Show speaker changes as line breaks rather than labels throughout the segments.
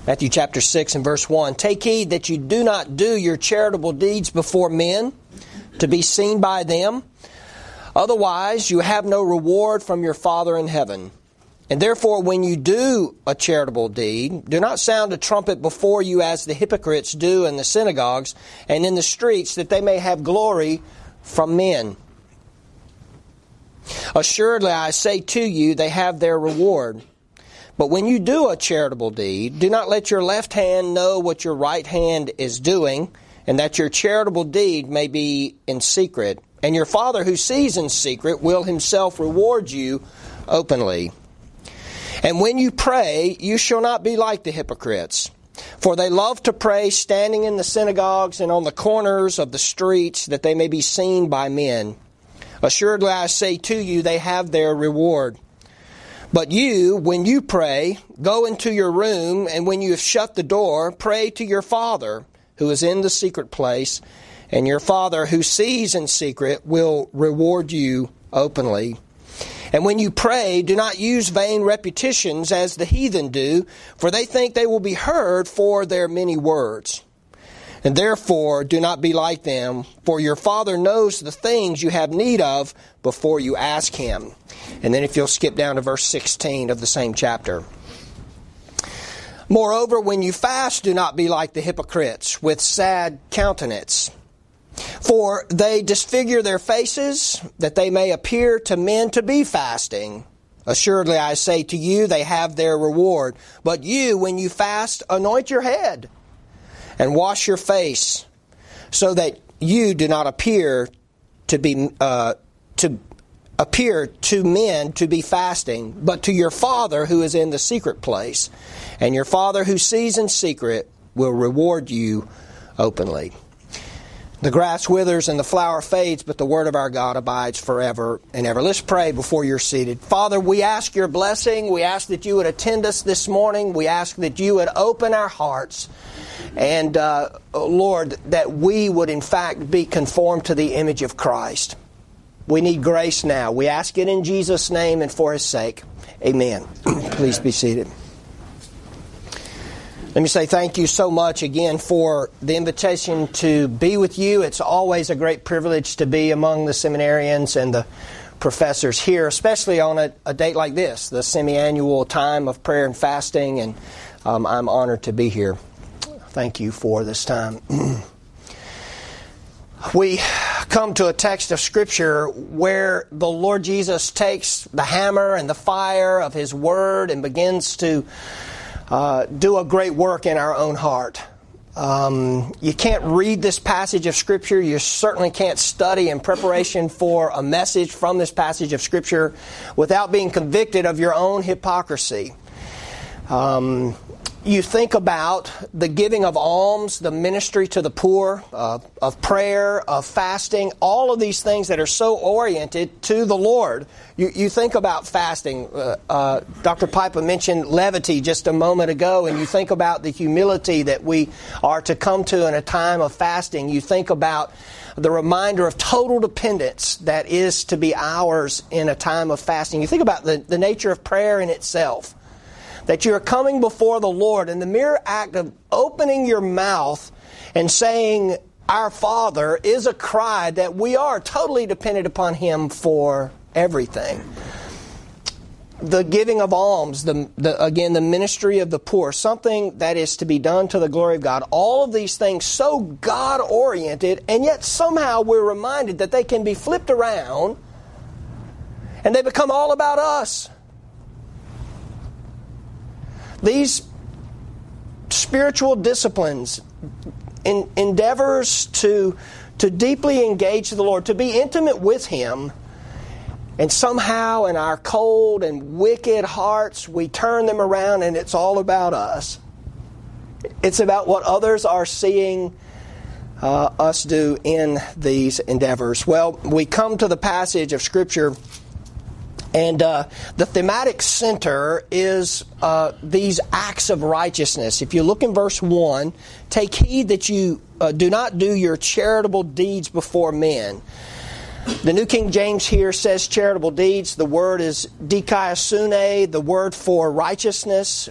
Matthew chapter 6 and verse 1. Take heed that you do not do your charitable deeds before men, to be seen by them. Otherwise, you have no reward from your Father in heaven. And therefore, when you do a charitable deed, do not sound a trumpet before you as the hypocrites do in the synagogues and in the streets, that they may have glory from men. Assuredly, I say to you, they have their reward. But when you do a charitable deed, do not let your left hand know what your right hand is doing, and that your charitable deed may be in secret. And your Father who sees in secret will himself reward you openly. And when you pray, you shall not be like the hypocrites, for they love to pray standing in the synagogues and on the corners of the streets, that they may be seen by men. Assuredly, I say to you, they have their reward. But you, when you pray, go into your room, and when you have shut the door, pray to your Father who is in the secret place, and your Father who sees in secret will reward you openly. And when you pray, do not use vain repetitions as the heathen do, for they think they will be heard for their many words. And therefore, do not be like them, for your Father knows the things you have need of before you ask Him. And then if you'll skip down to verse 16 of the same chapter. Moreover, when you fast, do not be like the hypocrites with sad countenance. For they disfigure their faces, that they may appear to men to be fasting. Assuredly, I say to you, they have their reward. But you, when you fast, anoint your head and wash your face, so that you do not appear to men to be fasting, but to your Father who is in the secret place. And your Father who sees in secret will reward you openly. The grass withers and the flower fades, but the word of our God abides forever and ever. Let's pray before you're seated. Father, we ask your blessing. We ask that you would attend us this morning. We ask that you would open our hearts. And, Lord, that we would in fact be conformed to the image of Christ. We need grace now. We ask it in Jesus' name and for His sake. Amen. Please be seated. Let me say thank you so much again for the invitation to be with you. It's always a great privilege to be among the seminarians and the professors here, especially on a date like this, the semi-annual time of prayer and fasting, and I'm honored to be here. Thank you for this time. We come to a text of Scripture where the Lord Jesus takes the hammer and the fire of His Word and begins to do a great work in our own heart. You can't read this passage of Scripture. You certainly can't study in preparation for a message from this passage of Scripture without being convicted of your own hypocrisy. You think about the giving of alms, the ministry to the poor, of prayer, of fasting, all of these things that are so oriented to the Lord. You think about fasting. Dr. Piper mentioned levity just a moment ago, and you think about the humility that we are to come to in a time of fasting. You think about the reminder of total dependence that is to be ours in a time of fasting. You think about the nature of prayer in itself. That you're coming before the Lord, and the mere act of opening your mouth and saying, "Our Father," is a cry that we are totally dependent upon Him for everything. The giving of alms, again, the ministry of the poor, something that is to be done to the glory of God. All of these things so God-oriented, and yet somehow we're reminded that they can be flipped around and they become all about us. These spiritual disciplines, endeavors to deeply engage the Lord, to be intimate with Him, and somehow in our cold and wicked hearts, we turn them around and it's all about us. It's about what others are seeing us do in these endeavors. Well, we come to the passage of Scripture, and the thematic center is these acts of righteousness. If you look in verse 1, take heed that you do not do your charitable deeds before men. The New King James here says charitable deeds. The word is dikaiosune, the word for righteousness.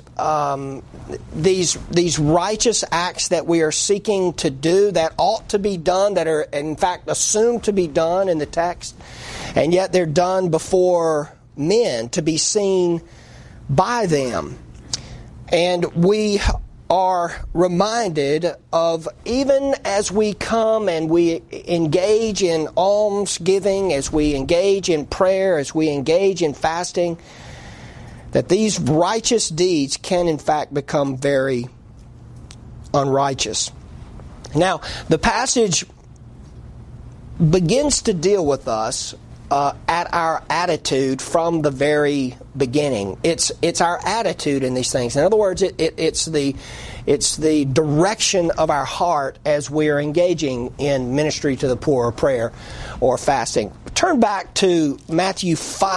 These righteous acts that we are seeking to do, that ought to be done, that are in fact assumed to be done in the text, and yet they're done before men to be seen by them. And we are reminded of, even as we come and we engage in almsgiving, as we engage in prayer, as we engage in fasting, that these righteous deeds can in fact become very unrighteous. Now, the passage begins to deal with us at our attitude from the very beginning. It's our attitude in these things. In other words, it's the direction of our heart as we are engaging in ministry to the poor, or prayer, or fasting. Turn back to Matthew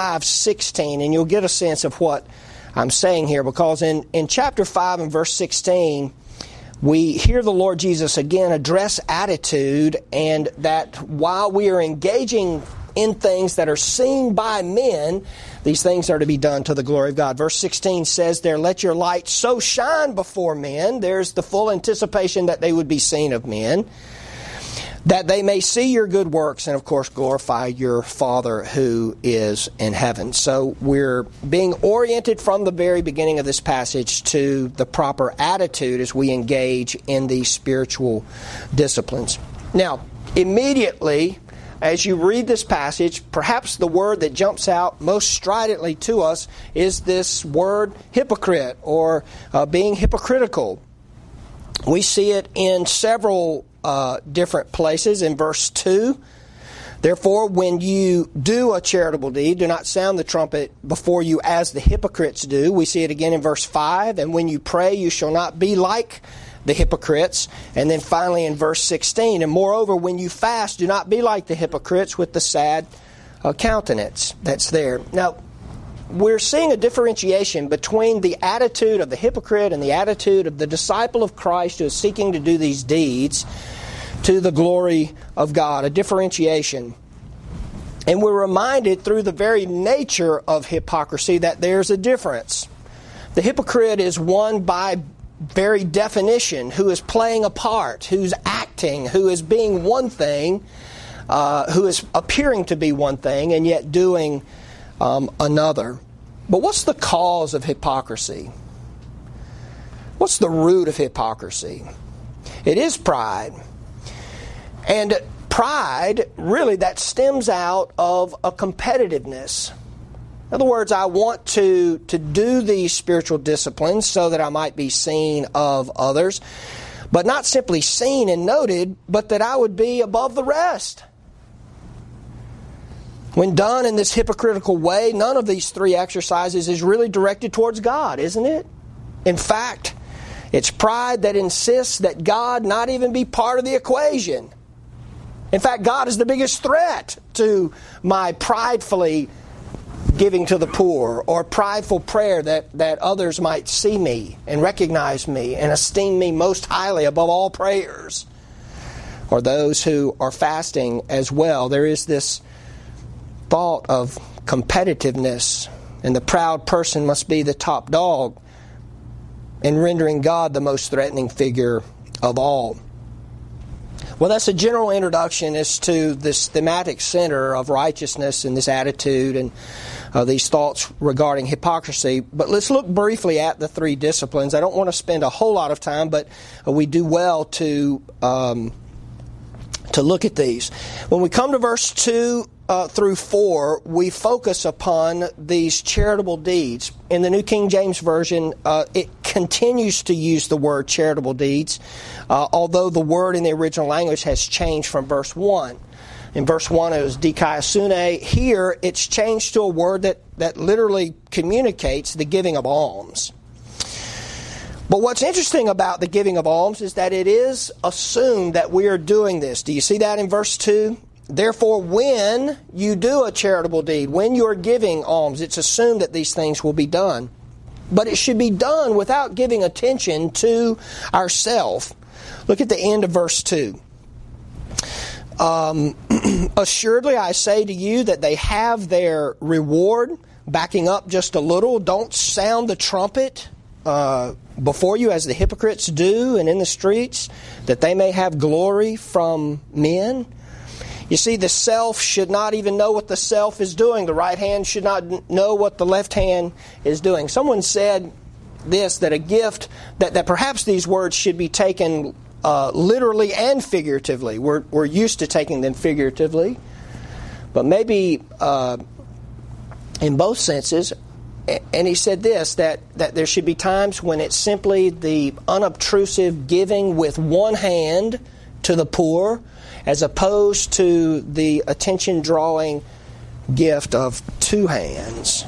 5:16, and you'll get a sense of what I'm saying here, because in chapter 5 and verse 16, we hear the Lord Jesus again address attitude, and that while we are engaging in things that are seen by men, these things are to be done to the glory of God. Verse 16 says there, "Let your light so shine before men." There's the full anticipation that they would be seen of men, "that they may see your good works and, of course, glorify your Father who is in heaven." So we're being oriented from the very beginning of this passage to the proper attitude as we engage in these spiritual disciplines. Now, immediately, as you read this passage, perhaps the word that jumps out most stridently to us is this word hypocrite, or being hypocritical. We see it in several different places. In verse 2, "Therefore, when you do a charitable deed, do not sound the trumpet before you as the hypocrites do." We see it again in verse 5, "And when you pray, you shall not be like the hypocrites." And then finally in verse 16, "And moreover, when you fast, do not be like the hypocrites with the sad countenance." That's there. Now, we're seeing a differentiation between the attitude of the hypocrite and the attitude of the disciple of Christ who is seeking to do these deeds to the glory of God. A differentiation. And we're reminded through the very nature of hypocrisy that there's a difference. The hypocrite is one by very definition who is playing a part, who's acting, who is being one thing, who is appearing to be one thing and yet doing another. But what's the cause of hypocrisy? What's the root of hypocrisy? It is pride. And pride, really, that stems out of a competitiveness. In other words, I want to do these spiritual disciplines so that I might be seen of others, but not simply seen and noted, but that I would be above the rest. When done in this hypocritical way, none of these three exercises is really directed towards God, isn't it? In fact, it's pride that insists that God not even be part of the equation. In fact, God is the biggest threat to my pridefully giving to the poor, or prideful prayer that others might see me and recognize me and esteem me most highly above all prayers, or those who are fasting as well. There is this thought of competitiveness, and the proud person must be the top dog, and rendering God the most threatening figure of all. Well, that's a general introduction as to this thematic center of righteousness and this attitude and these thoughts regarding hypocrisy. But let's look briefly at the three disciplines. I don't want to spend a whole lot of time, but we do well to look at these. When we come to verse 2 through 4, we focus upon these charitable deeds. In the New King James Version, it continues to use the word charitable deeds, although the word in the original language has changed from verse 1. In verse 1 it was dikaiosune. Here it's changed to a word that literally communicates the giving of alms. But what's interesting about the giving of alms is that it is assumed that we are doing this. Do you see that in verse 2? Therefore, when you do a charitable deed, when you're giving alms, it's assumed that these things will be done. But it should be done without giving attention to ourself. Look at the end of verse 2. Assuredly, I say to you that they have their reward. Backing up just a little, don't sound the trumpet before you as the hypocrites do and in the streets, that they may have glory from men. You see, the self should not even know what the self is doing. The right hand should not know what the left hand is doing. Someone said this, that a gift, that perhaps these words should be taken literally and figuratively. We're used to taking them figuratively, but maybe in both senses. And he said this, that there should be times when it's simply the unobtrusive giving with one hand to the poor, as opposed to the attention-drawing gift of two hands.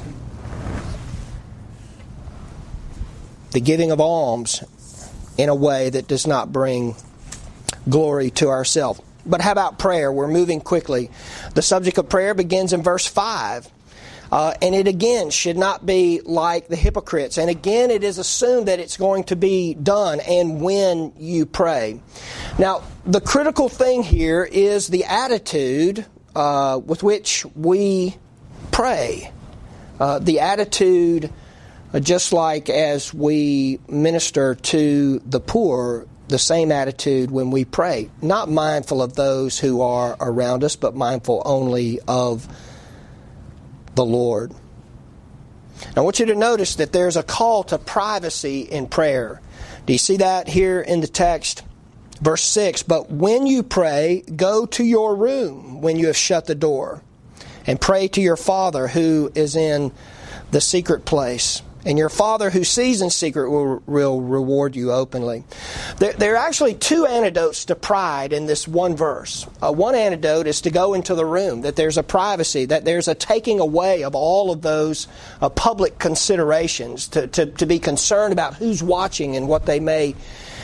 The giving of alms in a way that does not bring glory to ourselves. But how about prayer? We're moving quickly. The subject of prayer begins in verse 5. And it again should not be like the hypocrites. And again, it is assumed that it's going to be done and when you pray. Now, the critical thing here is the attitude with which we pray. The attitude, just like as we minister to the poor, the same attitude when we pray. Not mindful of those who are around us, but mindful only of the Lord. Now, I want you to notice that there's a call to privacy in prayer. Do you see that here in the text? Verse 6, but when you pray, go to your room when you have shut the door, and pray to your Father who is in the secret place. And your Father who sees in secret will reward you openly. There are actually two antidotes to pride in this one verse. One antidote is to go into the room, that there's a privacy, that there's a taking away of all of those public considerations, to be concerned about who's watching and what they may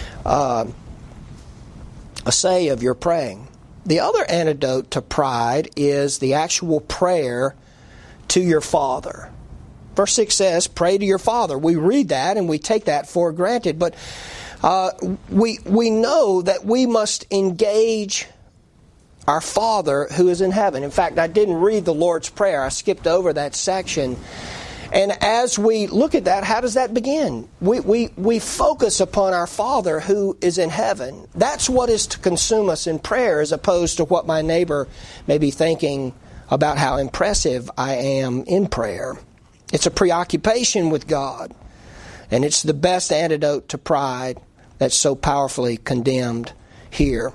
say of your praying. The other antidote to pride is the actual prayer to your Father. Verse 6 says, pray to your Father. We read that and we take that for granted. But we know that we must engage our Father who is in heaven. In fact, I didn't read the Lord's Prayer. I skipped over that section. And as we look at that, how does that begin? We focus upon our Father who is in heaven. That's what is to consume us in prayer, as opposed to what my neighbor may be thinking about how impressive I am in prayer. It's a preoccupation with God, and it's the best antidote to pride that's so powerfully condemned here.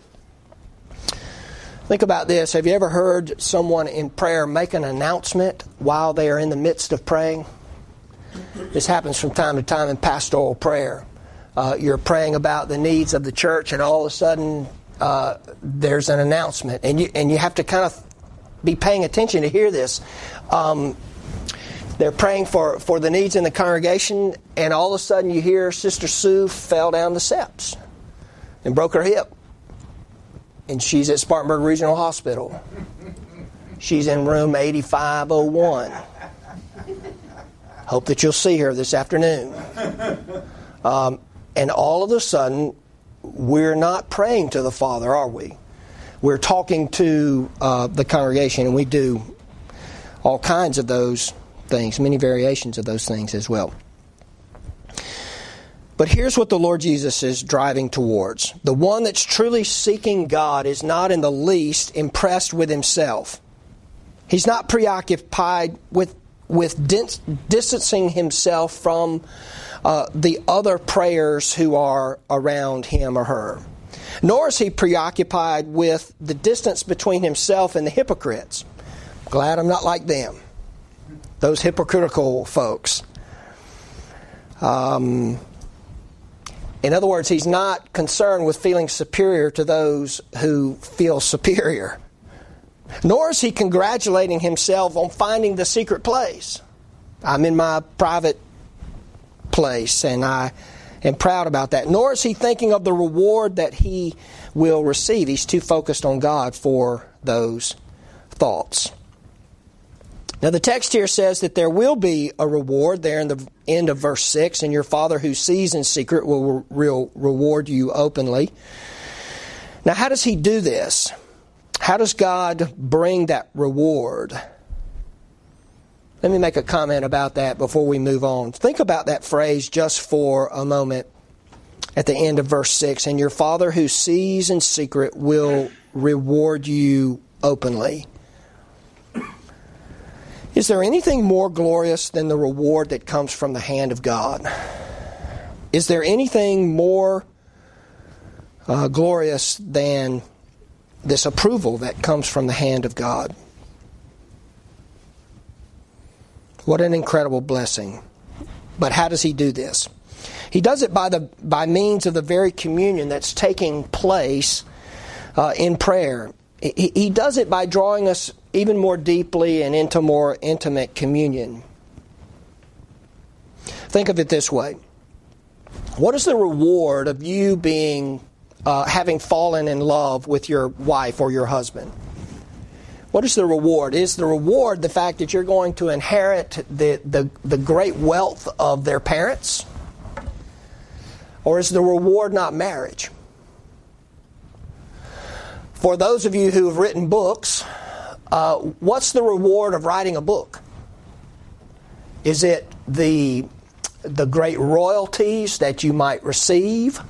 Think about this. Have you ever heard someone in prayer make an announcement while they are in the midst of praying? This happens from time to time in pastoral prayer. You're praying about the needs of the church, and all of a sudden there's an announcement, and you have to kind of be paying attention to hear this. They're praying for the needs in the congregation, and all of a sudden you hear Sister Sue fell down the steps and broke her hip. And she's at Spartanburg Regional Hospital. She's in room 8501. Hope that you'll see her this afternoon. And all of a sudden, we're not praying to the Father, are we? We're talking to the congregation, and we do all kinds of those things, many variations of those things as well. But here's what the Lord Jesus is driving towards. The one that's truly seeking God is not in the least impressed with himself. He's not preoccupied with distancing himself from the other prayers who are around him or her. Nor is he preoccupied with the distance between himself and the hypocrites. Glad I'm not like them. Those hypocritical folks. In other words, he's not concerned with feeling superior to those who feel superior. Nor is he congratulating himself on finding the secret place. I'm in my private place, and I am proud about that. Nor is he thinking of the reward that he will receive. He's too focused on God for those thoughts. Now, the text here says that there will be a reward there in the end of verse 6, and your Father who sees in secret will reward you openly. Now, how does he do this? How does God bring that reward? Let me make a comment about that before we move on. Think about that phrase just for a moment at the end of verse 6. And your Father who sees in secret will reward you openly. Is there anything more glorious than the reward that comes from the hand of God? Is there anything more glorious than this approval that comes from the hand of God? What an incredible blessing. But how does He do this? He does it by means of the very communion that's taking place in prayer. He does it by drawing us even more deeply and into more intimate communion. Think of it this way. What is the reward of you being having fallen in love with your wife or your husband? What is the reward? Is the reward the fact that you're going to inherit the great wealth of their parents? Or is the reward not marriage? For those of you who have written books, what's the reward of writing a book? Is it the great royalties that you might receive?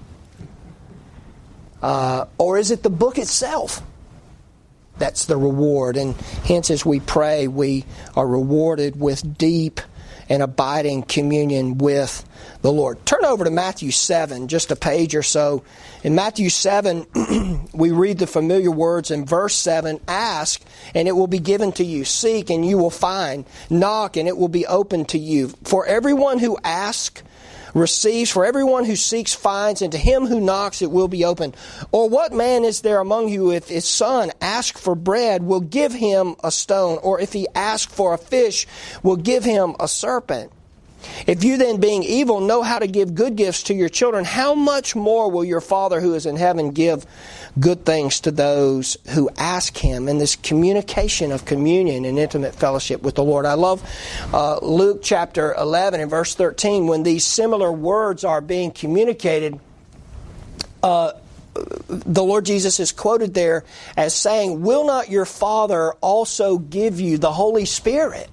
Or is it the book itself? That's the reward. And hence, as we pray, we are rewarded with deep and abiding communion with the Lord. Turn over to Matthew 7, just a page or so. In Matthew 7, we read the familiar words in verse 7, ask, and it will be given to you. Seek, and you will find. Knock, and it will be opened to you. For everyone who asks, receives. For everyone who seeks finds, and to him who knocks it will be opened. Or what man is there among you, if his son asks for bread, will give him a stone? Or if he asks for a fish, will give him a serpent? If you then, being evil, know how to give good gifts to your children, how much more will your Father who is in heaven give good things to those who ask Him? And this communication of communion and intimate fellowship with the Lord. I love Luke chapter 11 and verse 13, when these similar words are being communicated. The Lord Jesus is quoted there as saying, will not your Father also give you the Holy Spirit?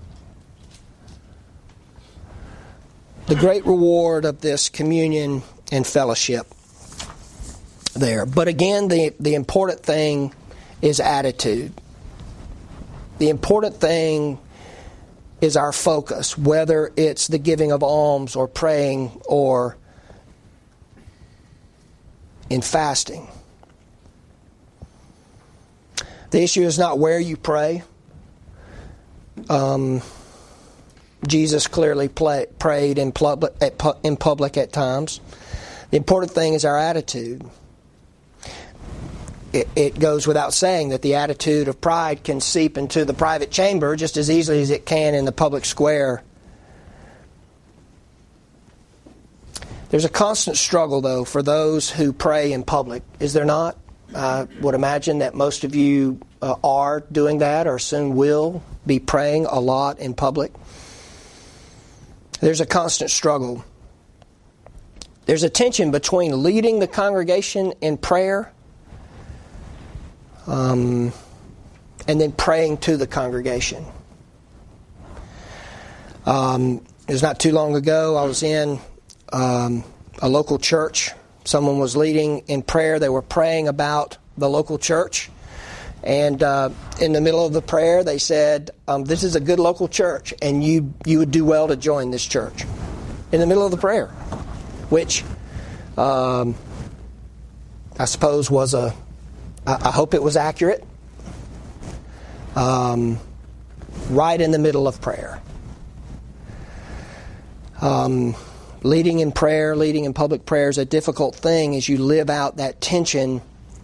The great reward of this communion and fellowship there. But again, the important thing is attitude. The important thing is our focus, whether it's the giving of alms or praying or in fasting. The issue is not where you pray. Jesus clearly prayed in public at times. The important thing is our attitude. It goes without saying that the attitude of pride can seep into the private chamber just as easily as it can in the public square. There's a constant struggle, though, for those who pray in public. Is there not? I would imagine that most of you are doing that or soon will be praying a lot in public. There's a constant struggle. There's a tension between leading the congregation in prayer and then praying to the congregation. It was not too long ago, I was in a local church. Someone was leading in prayer. They were praying about the local church. And in the middle of the prayer, they said, this is a good local church, and you would do well to join this church. In the middle of the prayer, which I suppose was I hope it was accurate, right in the middle of prayer. Leading in prayer, leading in public prayer is a difficult thing as you live out that tension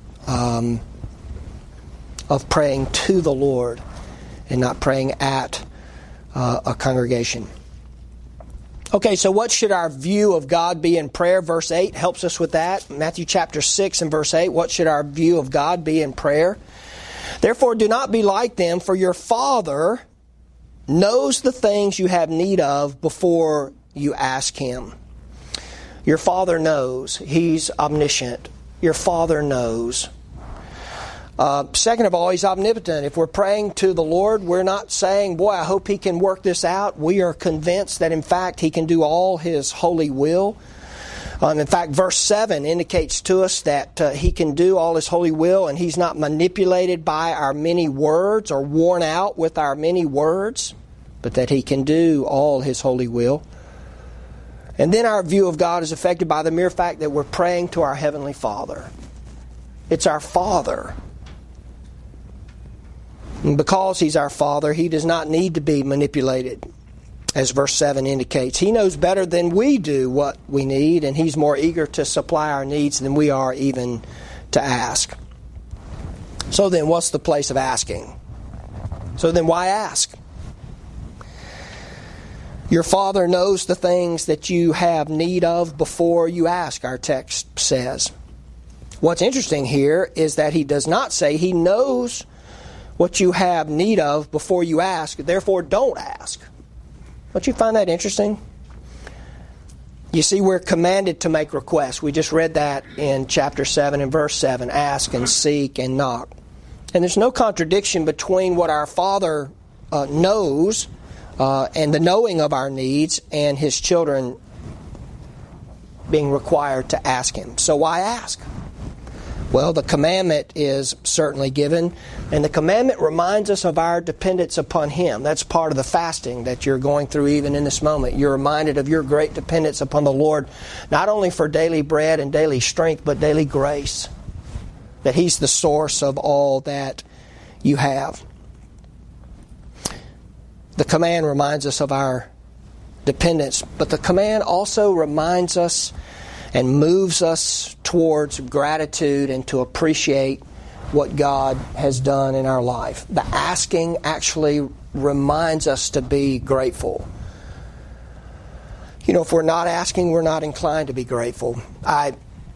of praying to the Lord and not praying at a congregation. Okay, so what should our view of God be in prayer? Verse 8 helps us with that. Matthew chapter 6 and verse 8, what should our view of God be in prayer? Therefore, do not be like them, for your Father knows the things you have need of before you ask Him. Your Father knows. He's omniscient. Your Father knows. Second of all, He's omnipotent. If we're praying to the Lord, we're not saying, boy, I hope He can work this out. We are convinced that, in fact, He can do all His holy will. In fact, verse 7 indicates to us that He can do all His holy will, and He's not manipulated by our many words or worn out with our many words, but that He can do all His holy will. And then our view of God is affected by the mere fact that we're praying to our Heavenly Father. It's our Father. And because He's our Father, He does not need to be manipulated, as verse 7 indicates. He knows better than we do what we need, and He's more eager to supply our needs than we are even to ask. So then, what's the place of asking? So then, why ask? Your Father knows the things that you have need of before you ask, our text says. What's interesting here is that He does not say He knows what you have need of before you ask, therefore don't ask. Don't you find that interesting? You see, we're commanded to make requests. We just read that in chapter 7 and verse 7. Ask and seek and knock. And there's no contradiction between what our Father knows and the knowing of our needs and His children being required to ask Him. So why ask? Well, the commandment is certainly given, and the commandment reminds us of our dependence upon Him. That's part of the fasting that you're going through even in this moment. You're reminded of your great dependence upon the Lord, not only for daily bread and daily strength, but daily grace. That He's the source of all that you have. The command reminds us of our dependence, but the command also reminds us and moves us towards gratitude and to appreciate what God has done in our life. The asking actually reminds us to be grateful. You know, if we're not asking, we're not inclined to be grateful. I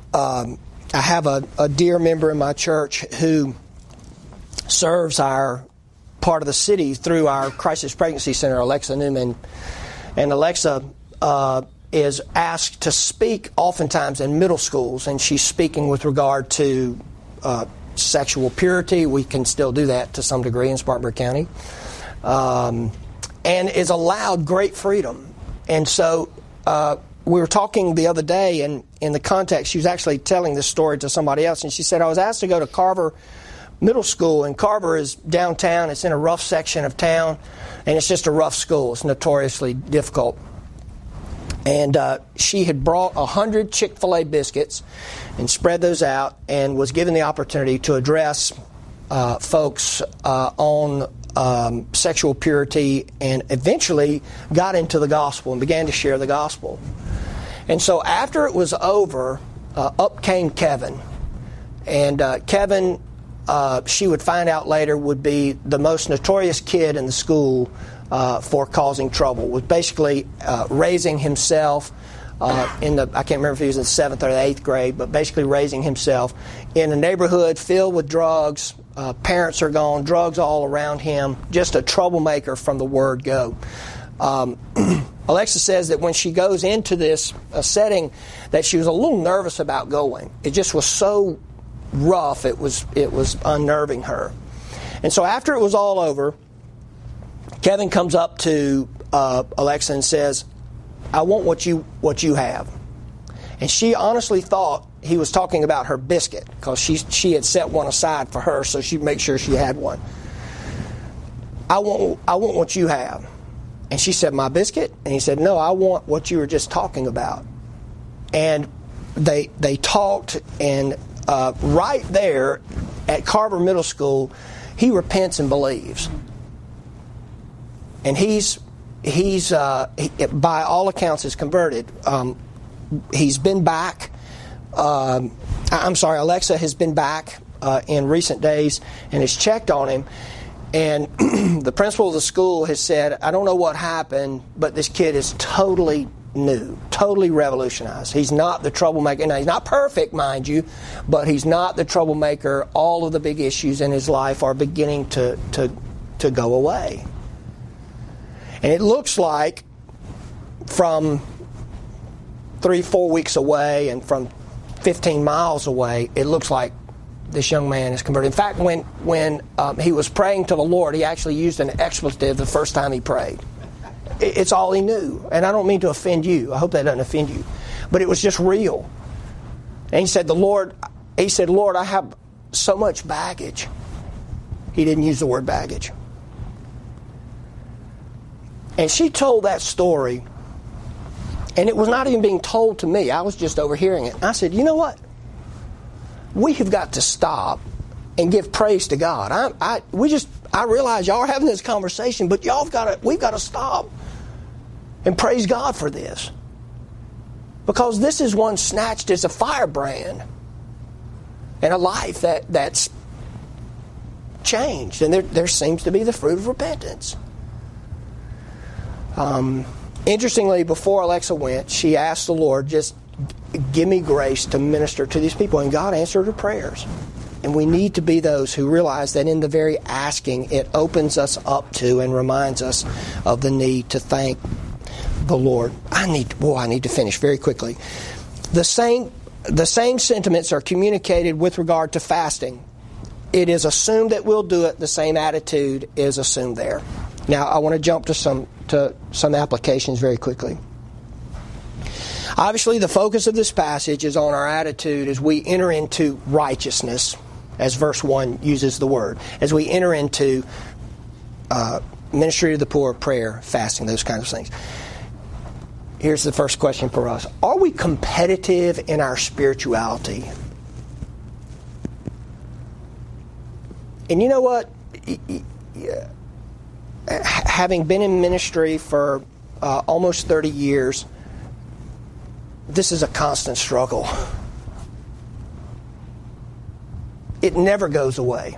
have a dear member in my church who serves our part of the city through our Crisis Pregnancy Center, Alexa Newman. And Alexa is asked to speak oftentimes in middle schools, and she's speaking with regard to sexual purity. We can still do that to some degree in Spartanburg County, and is allowed great freedom. And so we were talking the other day, and in the context, she was actually telling this story to somebody else, and she said, I was asked to go to Carver Middle School, and Carver is downtown. It's in a rough section of town, and it's just a rough school. It's notoriously difficult. And she had brought 100 Chick-fil-A biscuits and spread those out and was given the opportunity to address folks on sexual purity, and eventually got into the gospel and began to share the gospel. And so after it was over, up came Kevin. And Kevin, she would find out later, would be the most notorious kid in the school for causing trouble, was basically raising himself in the, I can't remember if he was in the 7th or the 8th grade, but basically raising himself in a neighborhood filled with drugs. Parents are gone, drugs all around him, just a troublemaker from the word go. Alexa says that when she goes into this setting, that she was a little nervous about going. It just was so rough, it was unnerving her. And so after it was all over, Kevin comes up to Alexa and says, I want what you have. And she honestly thought he was talking about her biscuit, because she had set one aside for her so she'd make sure she had one. I want what you have. And she said, my biscuit? And he said, no, I want what you were just talking about. And they talked, and right there at Carver Middle School, he repents and believes. And he's by all accounts is converted. He's been back. Alexa has been back in recent days and has checked on him. And the principal of the school has said, I don't know what happened, but this kid is totally new, totally revolutionized. He's not the troublemaker. Now, he's not perfect, mind you, but he's not the troublemaker. All of the big issues in his life are beginning to go away. And it looks like from 3-4 weeks away and from 15 miles away, it looks like this young man is converted. In fact, when he was praying to the Lord, he actually used an expletive the first time he prayed. It's all he knew. And I don't mean to offend you. I hope that doesn't offend you. But it was just real. And he said, Lord, I have so much baggage. He didn't use the word baggage. And she told that story, and it was not even being told to me. I was just overhearing it. I said, you know what? We have got to stop and give praise to God. I realize y'all are having this conversation, but we've got to stop and praise God for this. Because this is one snatched as a firebrand and a life that's changed. And there seems to be the fruit of repentance. Interestingly, before Alexa went, she asked the Lord, just give me grace to minister to these people. And God answered her prayers. And we need to be those who realize that in the very asking, it opens us up to and reminds us of the need to thank the Lord. I need to finish very quickly. The same sentiments are communicated with regard to fasting. It is assumed that we'll do it. The same attitude is assumed there. Now, I want to jump to some applications very quickly. Obviously, the focus of this passage is on our attitude as we enter into righteousness, as verse 1 uses the word, as we enter into ministry to the poor, prayer, fasting, those kinds of things. Here's the first question for us. Are we competitive in our spirituality? And you know what? Having been in ministry for almost 30 years, this is a constant struggle. It never goes away.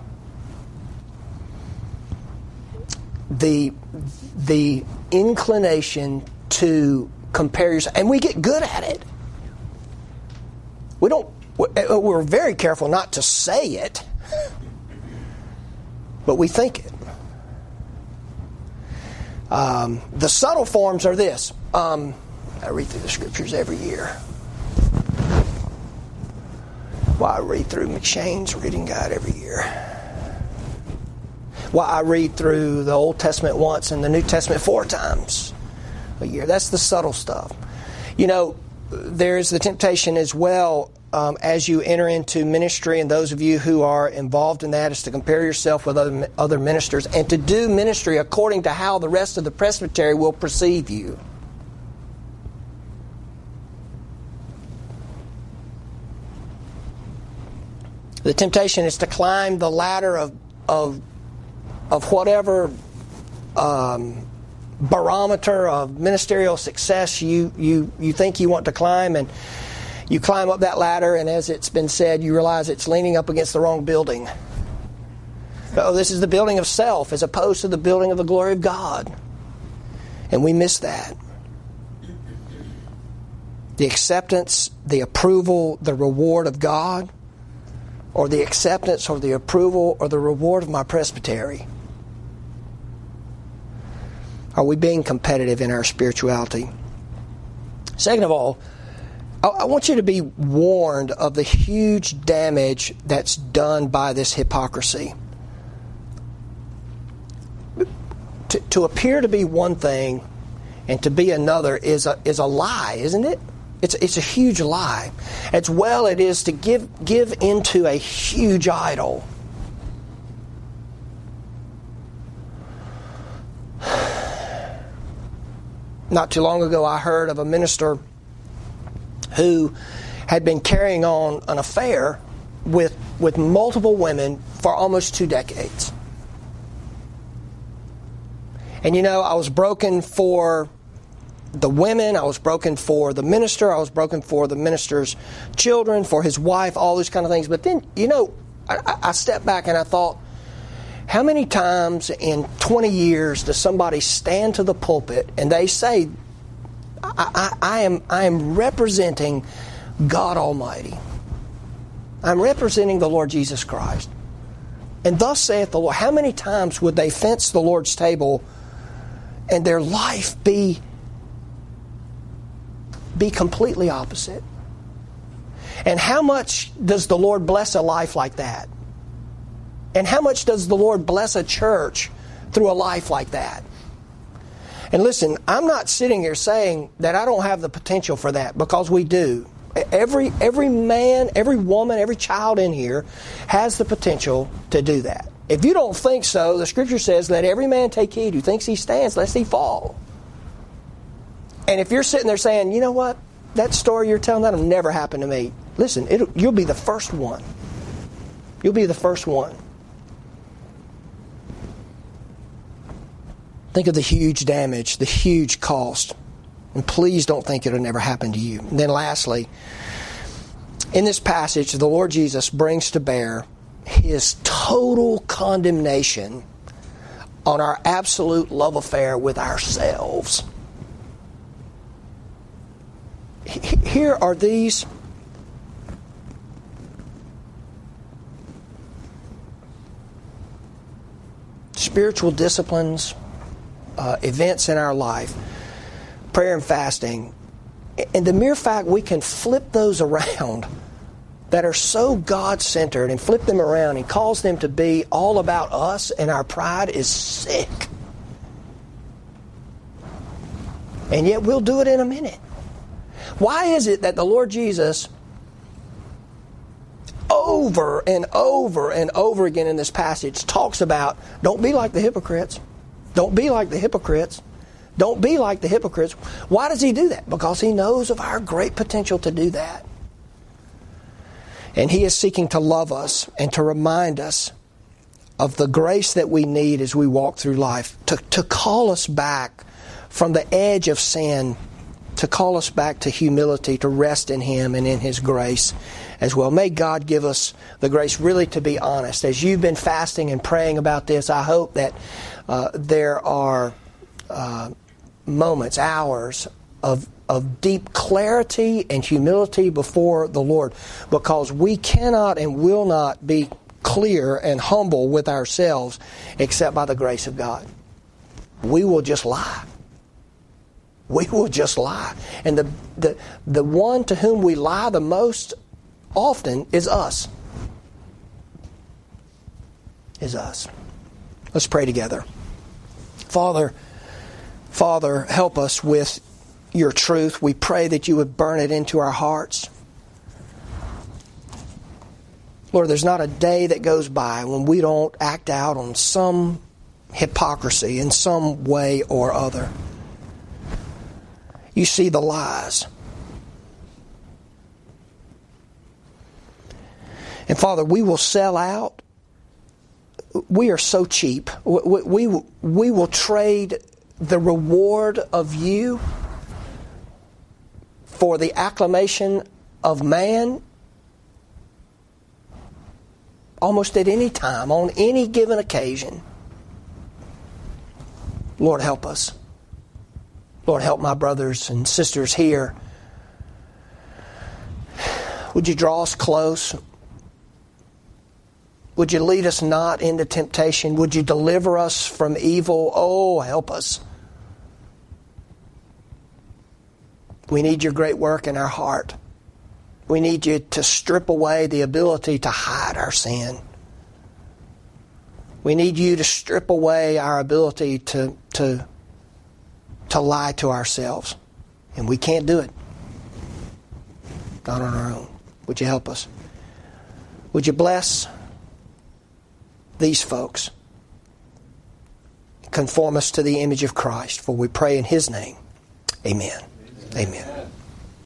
The inclination to compare yourself, and we get good at it. We're very careful not to say it, but we think it. The subtle forms are this. I read through the scriptures every year. Well, I read through McShane's reading guide every year. Well, I read through the Old Testament once and the New Testament 4 times a year. That's the subtle stuff. You know, there's the temptation as well as you enter into ministry, and those of you who are involved in that, is to compare yourself with other ministers and to do ministry according to how the rest of the presbytery will perceive you. The temptation is to climb the ladder of whatever barometer of ministerial success you think you want to climb, and you climb up that ladder, and as it's been said, you realize it's leaning up against the wrong building. Oh, this is the building of self as opposed to the building of the glory of God. And we miss that. The acceptance, the approval, the reward of God, or the acceptance or the approval or the reward of my presbytery. Are we being competitive in our spirituality? Second of all, I want you to be warned of the huge damage that's done by this hypocrisy. To appear to be one thing and to be another is a lie, isn't it? It's a huge lie. As well, it is to give into a huge idol. Not too long ago, I heard of a minister who had been carrying on an affair with multiple women for almost 2 decades. And you know, I was broken for the women, I was broken for the minister, I was broken for the minister's children, for his wife, all these kind of things. But then, you know, I stepped back and I thought, how many times in 20 years does somebody stand to the pulpit and they say, I am representing God Almighty. I'm representing the Lord Jesus Christ. And thus saith the Lord. How many times would they fence the Lord's table and their life be completely opposite? And how much does the Lord bless a life like that? And how much does the Lord bless a church through a life like that? And listen, I'm not sitting here saying that I don't have the potential for that, because we do. Every man, every woman, every child in here has the potential to do that. If you don't think so, the Scripture says, let every man take heed who thinks he stands, lest he fall. And if you're sitting there saying, you know what, that story you're telling, that'll never happen to me. Listen, you'll be the first one. You'll be the first one. Think of the huge damage, the huge cost. And please don't think it'll never happen to you. And then lastly, in this passage, the Lord Jesus brings to bear His total condemnation on our absolute love affair with ourselves. Here are these spiritual disciplines, events in our life, prayer and fasting, and the mere fact we can flip those around that are so God-centered and flip them around and cause them to be all about us and our pride is sick. And yet we'll do it in a minute. Why is it that the Lord Jesus, over and over and over again in this passage, talks about, don't be like the hypocrites. Don't be like the hypocrites. Don't be like the hypocrites. Why does He do that? Because He knows of our great potential to do that. And He is seeking to love us and to remind us of the grace that we need as we walk through life, to call us back from the edge of sin, to call us back to humility, to rest in Him and in His grace as well. May God give us the grace really to be honest. As you've been fasting and praying about this, I hope that there are moments, hours of deep clarity and humility before the Lord, because we cannot and will not be clear and humble with ourselves except by the grace of God. We will just lie. We will just lie. And the one to whom we lie the most often is us. Is us. Let's pray together. Father, help us with Your truth. We pray that You would burn it into our hearts. Lord, there's not a day that goes by when we don't act out on some hypocrisy in some way or other. You see the lies. And Father, we will sell out. We are so cheap. We will trade the reward of You for the acclamation of man almost at any time, on any given occasion. Lord, help us. Lord, help my brothers and sisters here. Would You draw us close? Would You lead us not into temptation? Would You deliver us from evil? Oh, help us. We need Your great work in our heart. We need You to strip away the ability to hide our sin. We need You to strip away our ability to lie to ourselves. And we can't do it. Not on our own. Would You help us? Would You bless these folks? Conform us to the image of Christ. For we pray in His name. Amen. Amen.